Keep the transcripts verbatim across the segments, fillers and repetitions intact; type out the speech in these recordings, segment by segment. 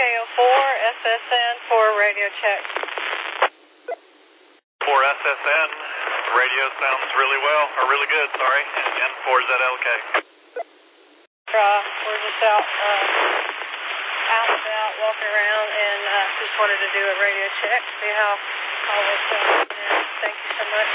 O four S S N for radio check. four S S N, radio sounds really well, or really good, sorry, and N four Z L K. Uh, we're just out, uh, out and about, walking around, and uh, just wanted to do a radio check, see how all was going. And thank you so much.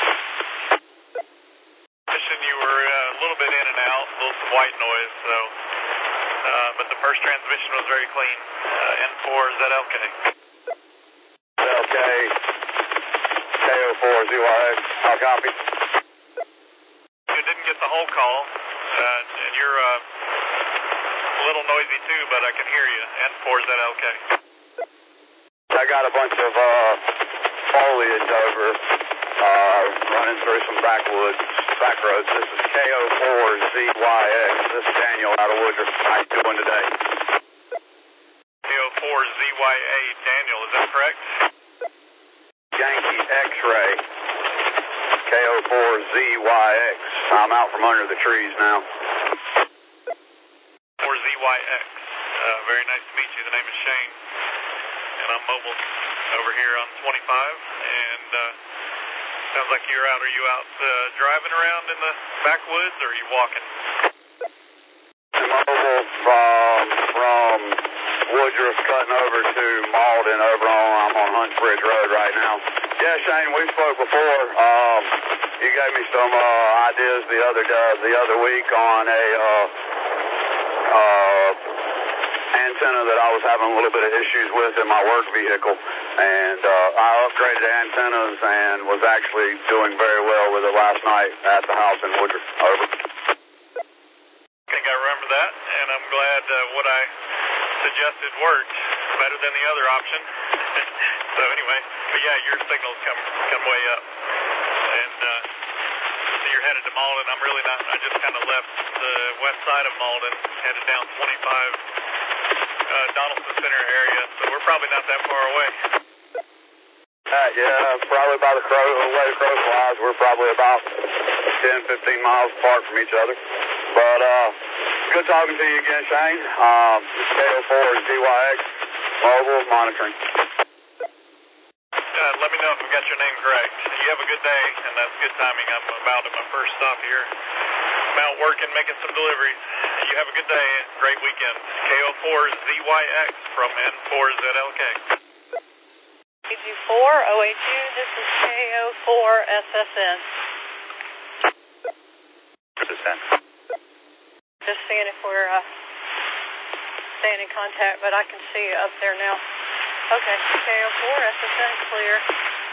You were uh, a little bit in and out, a little some white noise, so, uh, but the first transmission was very clean. Uh, N four Z L K. Z L K, K O four Z Y X, how copy? You didn't get the whole call, uh, and you're uh, a little noisy too, but I can hear you. N four Z L K. I got a bunch of uh, foliage over, uh, running through some backwoods. Back roads. This is K O four Z Y X. This is Daniel out of Woodruff. How you doing today? K O four Z Y A, Daniel, is that correct? Yankee X-ray. K O four Z Y X. I'm out from under the trees now. four Z Y X. Uh, very nice to meet you. The name is Shane. And I'm mobile over here on twenty-five. And, uh, sounds like you're out. Are you out uh, driving around in the backwoods, or are you walking? I'm mobile from, from Woodruff cutting over to Malden over on, I'm on Hunts Bridge Road right now. Yeah, Shane, we spoke before. Um, you gave me some uh, ideas the other day, the other week on a uh, uh, antenna that I was having a little bit of issues with in my work vehicle. And uh, I upgraded antennas and was actually doing very well with it last night at the house in Woodruff. Over. I think I remember that, and I'm glad uh, what I suggested worked better than the other option. So anyway, but yeah, your signals come come way up. And uh, so you're headed to Malden. I'm really not. I just kind of left the west side of Malden, headed down twenty-five, uh, Donaldson Center area. So we're probably not that far away. Uh, yeah, probably by the crow, the way the crow flies, we're probably about ten, fifteen miles apart from each other. But uh, good talking to you again, Shane. Um, K O four Z Y X, mobile monitoring. Uh, let me know if I've got your name correct. You have a good day, and that's good timing. I'm about at my first stop here. I'm out working, making some deliveries. You have a good day, great weekend. K O four Z Y X from N four Z L K. A G four O H U, this is K O four S S N. S S N. Just seeing if we're uh, staying in contact, but I can see you up there now. Okay, K O four S S N clear.